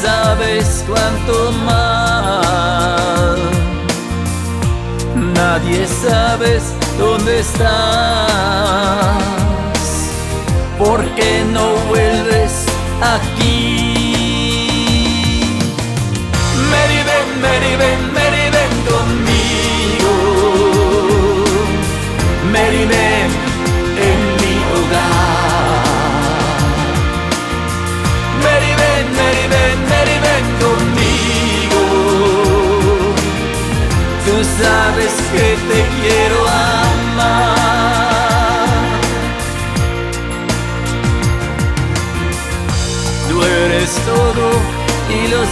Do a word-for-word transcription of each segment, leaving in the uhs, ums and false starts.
sabes cuánto más. Nadie sabes dónde estás. ¿Por qué no vuelves aquí? Mary, ven, Mary, ven, Mary, ven conmigo. Mary, ven en mi hogar. Mary, ven, Mary, ven, Mary, ven conmigo. Tú sabes que te quiero amar. Tú eres todo y lo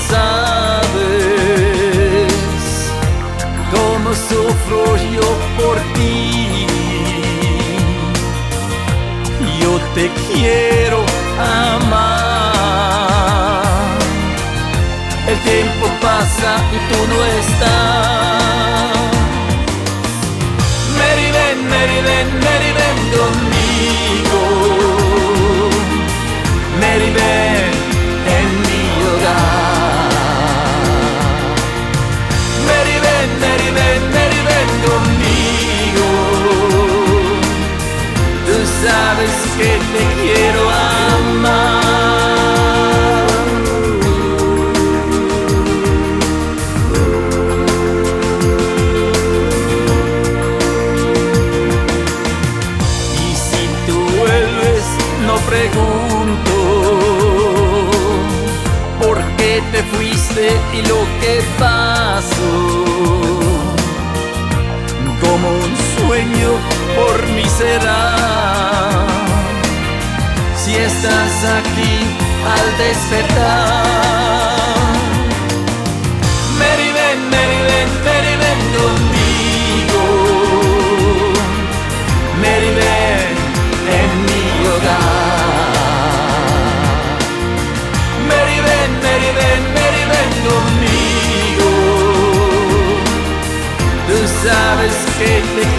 sabes. Cómo sufro yo por ti. Yo te quiero amar. El tiempo pasa y tú no estás. Mary, ven, Mary, ven, Mary, ven conmigo. Mary, ven en mi hogar. Mary, ven, Mary, ven, Mary, ven conmigo. Tú sabes que te quiero amar. Y si tú vuelves, no pregunto por qué te fuiste y lo que pasó. Como un sueño por mí será. Si estás aquí al despertar. Mary, ven, Mary, ven, Mary, ven conmigo. Mary, ven en mi hogar. Mary, ven, Mary, ven, Mary, ven conmigo. Tú sabes que te